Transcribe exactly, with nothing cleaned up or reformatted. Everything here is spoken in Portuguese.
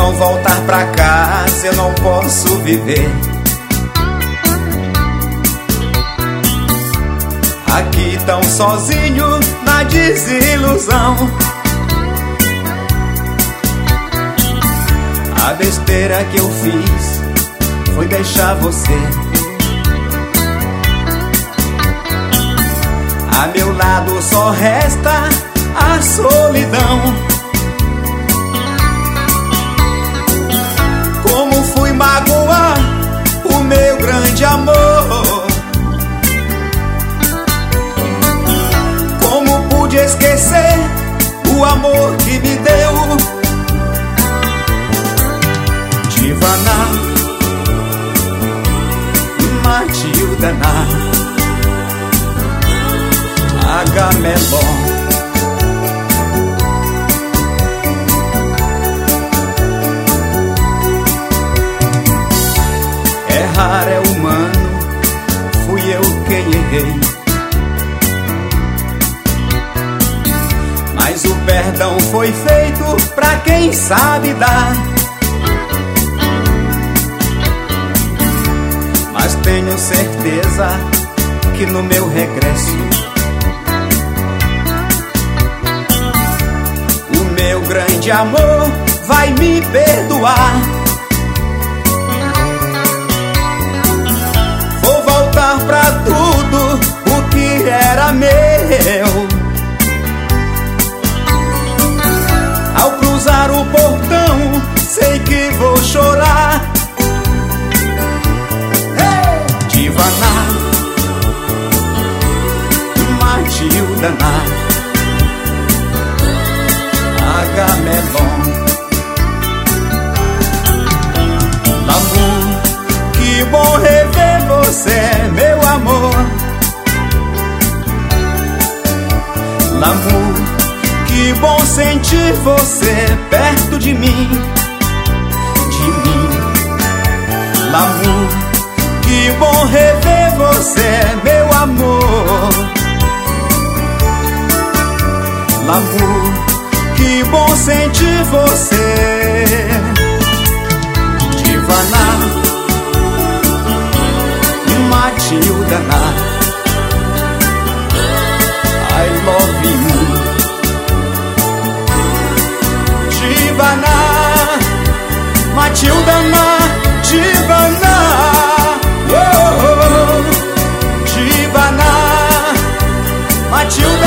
não voltar pra casa eu não posso viver. Aqui tão sozinho na desilusão. A besteira que eu fiz foi deixar você. A meu lado só resta a solidão. Como fui magoar o meu grande amor? Como pude esquecer o amor que me deu? Divana, Matilda, Agamemnon. Errar é humano, fui eu quem errei. Mas o perdão foi feito pra quem sabe dar. Mas tenho certeza que no meu regresso o meu grande amor vai me perdoar. Vou voltar pra tudo o que era meu. Ao cruzar o portão, sei que vou chorar. Divana, Matilda, Agamemnon. L'amour, que bom rever você, meu amor. L'amour, que bom sentir você perto de mim, de mim. L'amour, que bom rever você, meu amor. L'amour, que bom sentir você. Divana, Matilda, I love you. Divana, Matilda, Divana, oh, oh, Divana, Matilda.